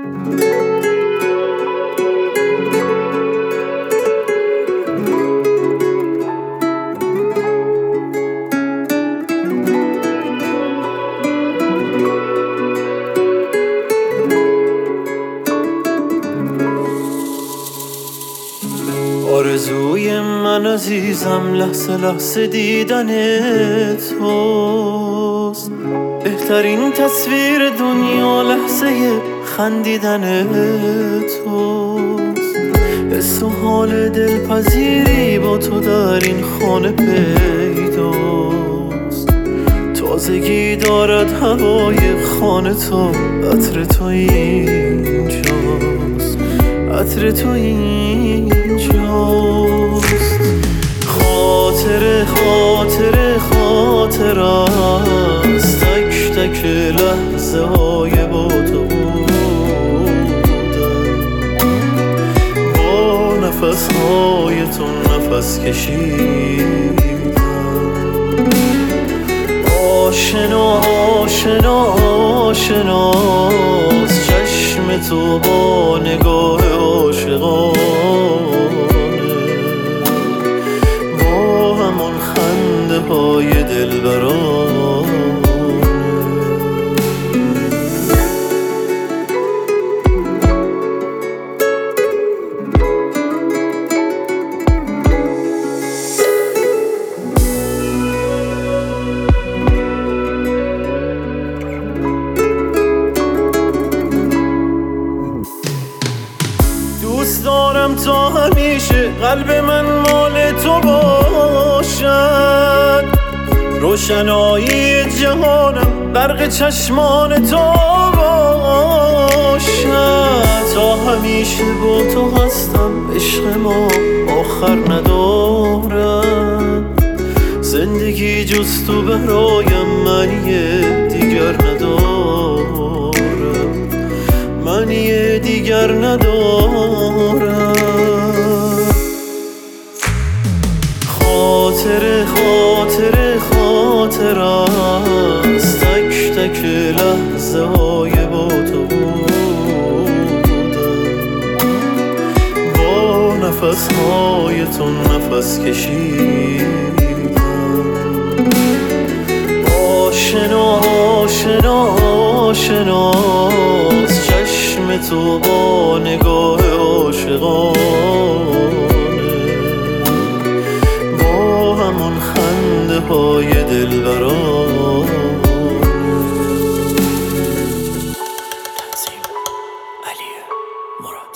آرزوی من عزیزم لحظه لحظه دیدن توست، بهترین تصویر دنیا لحظه خندیدن توست. حس و حال دلپذیری با تو در این خانه پیداست، تازگی دارد هوای خانه تو، عطر تو اینجاست، عطر تو اینجاست. خاطر خاطر خاطر است، تک تک لحظه های با تو بودم، با نفس های تو نفس کشیدم. آشنا آشنا آشناست چشم تو با نگاه عاشقانه، با همون خنده های دلبرانه. دوست دارم تا همیشه قلب من مال تو باشد، روشنایی جهانم برق چشمان تو باشد. تا همیشه با تو هستم، عشق ما آخر ندارد، زندگی جز تو برایم معنی دیگر ندارد، معنی دیگر ندارد. خاطر خاطر خاطر است، تک تک لحظه های با تو بودم، با نفس های تو نفس کشیدم. آشنا آشنا آشناست چشم تو با نگاه عاشقانه، با همون خنده های دلبرانه. تنظیم علی مراد.